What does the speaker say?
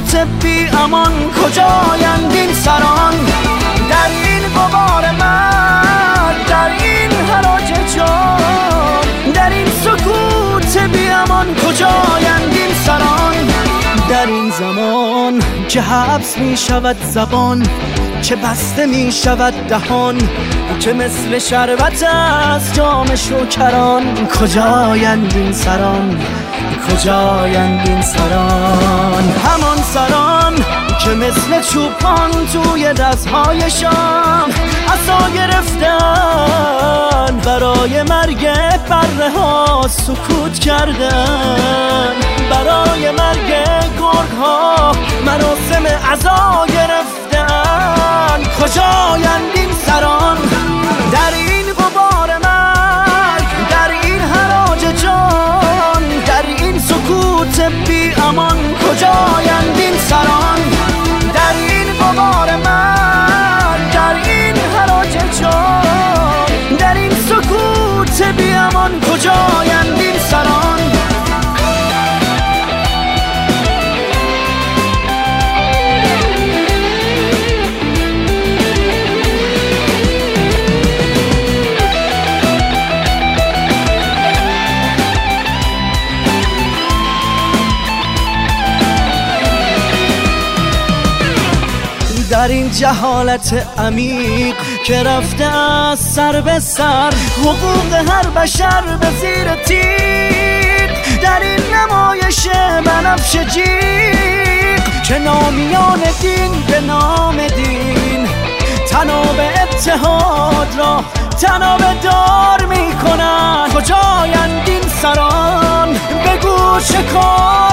سکوت بی امان کجایند این سران؟ در این غبار من، در این حراج جان، در این سکوت بی امان کجایند این سران؟ در این زمان که حبس می شود زبان، چه بسته می شود دهان، که مثل شربت از جام شکران کجایند این سران؟ کجایند این سران؟ همان سران که مثل چوپان توی دستهایشان عصا گرفتن، برای مرگ بره ها سکوت کردن، برای مرگ گرگ ها مراسم عزا گرفتن کجایند این سران؟ در این غبار مرگ، در این حراج جان، در این سکوت بی امان کجایند این سران؟ در این غبار مرگ، در این حراج جان، در این سکوت بی امان کجایند این سران؟ در این جهالت عمیق که رفته از سر به سر، حقوق هر بشر به زیر تیغ، در این نمایش بنفش جیغ که نامیان دین به نام دین تناب اتحاد را تناب دار می کنند. کجایند این سران؟ به گوش کار